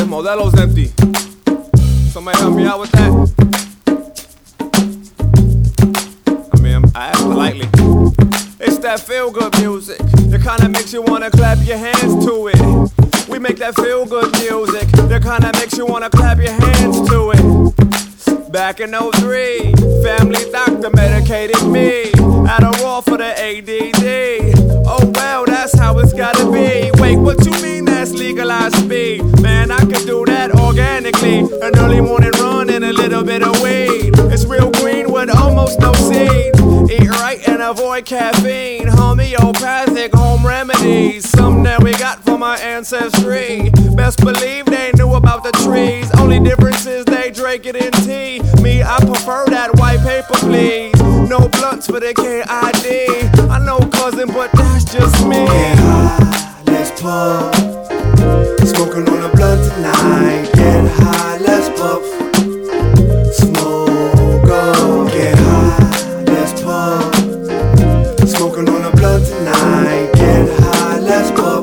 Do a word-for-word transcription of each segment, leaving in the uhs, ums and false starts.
Modelo's empty. Somebody help me out with that? I mean, I asked politely. It's that feel-good music. The kind that makes you wanna clap your hands to it. We make that feel-good music. The kind that makes you wanna clap your hands to it. Back in oh three, family doctor medicated me. Adderall for the A D D. Oh well, that's how it's gotta be. Wait, what you mean that's legalized speed? Man, I could do that organically. An early morning run and a little bit of weed. It's real green with almost no seeds. Eat right and avoid caffeine. Homeopathic home remedies. Something that we got from our ancestry. Best believe they knew about the trees. Only difference is they drink it in tea. Me, I prefer that white paper, please. No blunts for the K I D. I know cousin, but that's just me. Get high, let's puff. Smoking on a blunt tonight. Get high, let's puff. Smoke up. Get high, let's puff. Smoking on a blunt tonight. Get high, let's puff.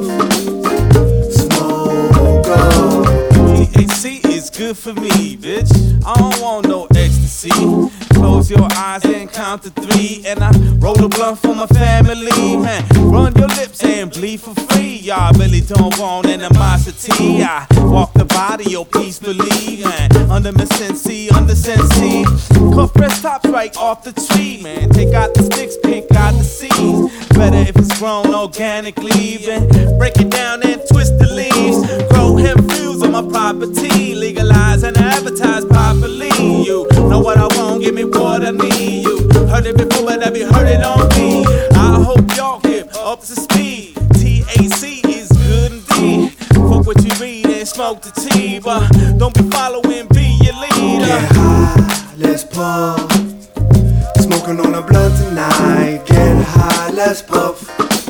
Smoke up. T H C is good for me, bitch. I don't want no ecstasy. Close your eyes and count to three, and I roll a blunt for my family, man. Run your lips and bleed for free. Y'all really don't want animosity. I walk the body, your peacefully, man. Under my sensei, under sensei. Cut fresh tops right off the tree, man. Take out the sticks, pick out the seeds. Better if it's grown organically, then break it down and twist the leaves. Grow hemp fields on my property. Legalize and advertise properly. You know what I want, give me what I need. You heard it before, but have you heard it on me? I hope y'all get up to speed. T H C is good indeed. Fuck what you read and smoke the tea, but don't be following, be your leader. Get high, let's puff. Smoking on a blunt tonight. Get high, let's puff.